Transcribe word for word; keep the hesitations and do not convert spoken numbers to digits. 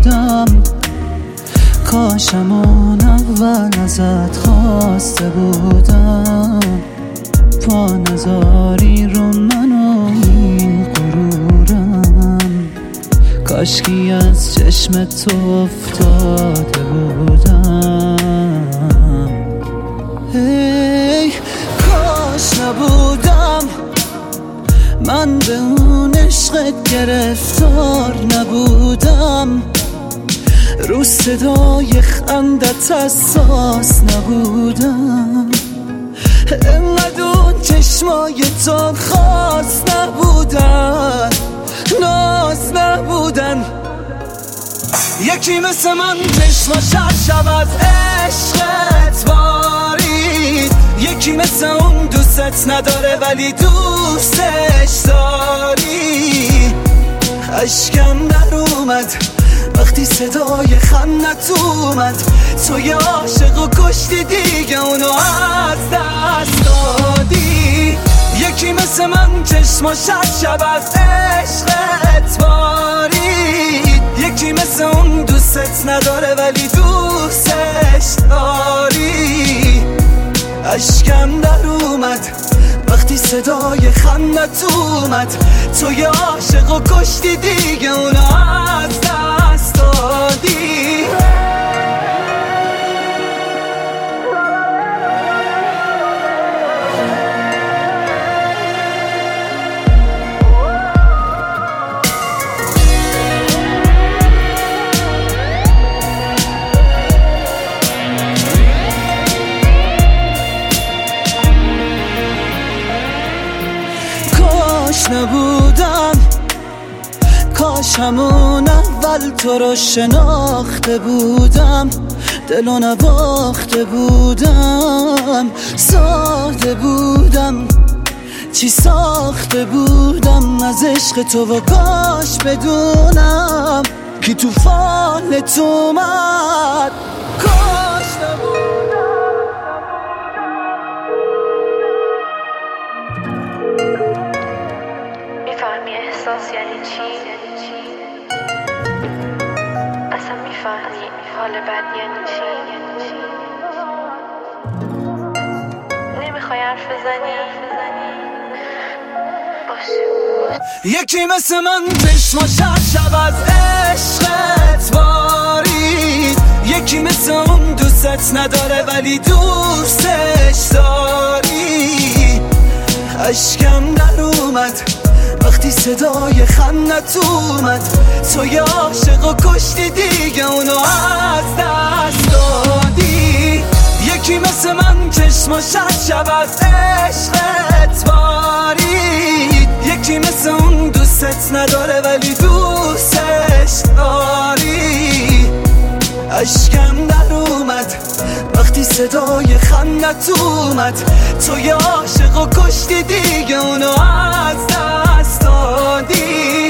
بودم، کاشم اون اول ازت خواسته بودم. پا نذاری رو من و این غرورم، کاشکی از چشم تو افتاده بودم. ای کاش نبودم من به اون عشقت گرفتار نبودم، رو صدای خندت حساس نبودم، انقدر اون چشمای تو خاص نبودن، ناز نبودن. یکی مثل من چشماش هر شب از عشقت بارید، یکی مثل اون دوستت نداره ولی دوستش داری. اشکم در اومد وقتی صدای خندت اومد، تو یه عاشق و کشتی دیگه اونو از دست دادی. یکی مثل من چشماش هر شب از عشقت بارید، یکی مثل اون دوستت نداره ولی دوستش داری. اشکم در اومد وقتی صدای خندت اومد، تو یه عاشق و کشتی دیگه اونو از دست دادی. کاش نبودم، کاش همون اول تو رو شناخته بودم، دلو نباخته بودم، ساده بودم، چی ساخته بودم از عشق تو و کاش بدونم کی توفان تو اومد. کاش نبودم. میفهمی احساس یعنی چی؟ اصلا میفهمی حال بد یعنی چی؟ نمیخوای حرف بزنی؟ باشه. یکی مثل من چشماش هر شب از عشقت بارید، یکی مثل اون دوستت نداره ولی دوستش داری. اشکم در اومد وقتی صدای خندت اومد، تو یه عاشق و کشتی دیگه اونو از دست دادی. یکی مثل من چشماش هر شب از عشقت بارید، یکی مثل اون دوستت نداره ولی دوستش داری. اشکم در اومد وقتی صدای خندت اومد، تو یه عاشق و کشتی دیگه اونو از دست دادی.